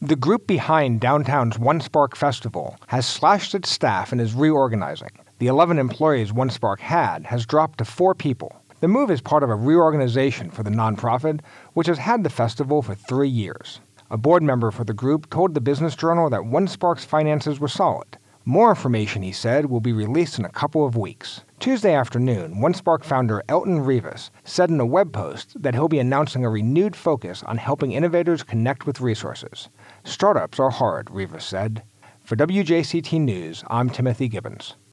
The group behind downtown's One Spark Festival has slashed its staff and is reorganizing. The 11 employees One Spark had has dropped to 4 people. The move is part of a reorganization for the nonprofit, which has had the festival for 3 years. A board member for the group told the Business Journal that One Spark's finances were solid. More information, he said, will be released in a couple of weeks. Tuesday afternoon, One Spark founder Elton Rivas said in a web post that he'll be announcing a renewed focus on helping innovators connect with resources. Startups are hard, Rivas said. For WJCT News, I'm Timothy Gibbons.